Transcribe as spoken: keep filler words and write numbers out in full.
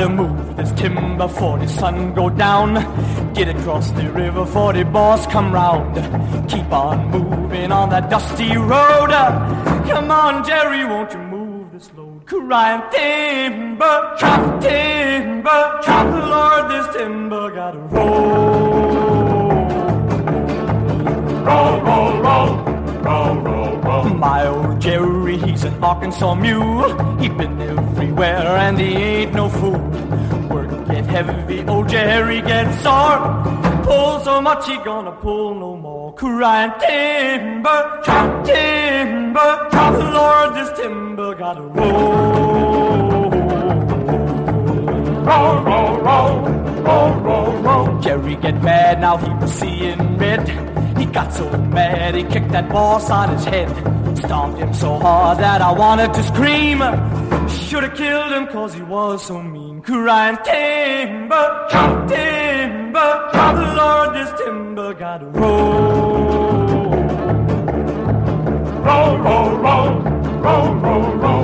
Gotta move this timber for the sun go down. Get across the river for the boss come round. Keep on moving on that dusty road. Come on, Jerry, won't you move this load? Crying timber, chop, timber, chop. Lord, this timber gotta roll. Roll, roll, roll, roll, roll, roll. My old Jerry, he's an Arkansas mule. He been everywhere and he ain't no fool. Work get heavy, old Jerry gets sore. Pull so much he gonna pull no more. Crying timber, chop, timber, chop. Lord, this timber gotta roll. Roll, roll, roll, roll, roll, roll. Jerry get mad, now he was seeing red. He got so mad, he kicked that boss on his head. Stomped him so hard that I wanted to scream. Should've killed him cause he was so mean. Crying timber, chop, timber, chop. Lord, this timber gotta roll. Roll, roll, roll, roll, roll, roll.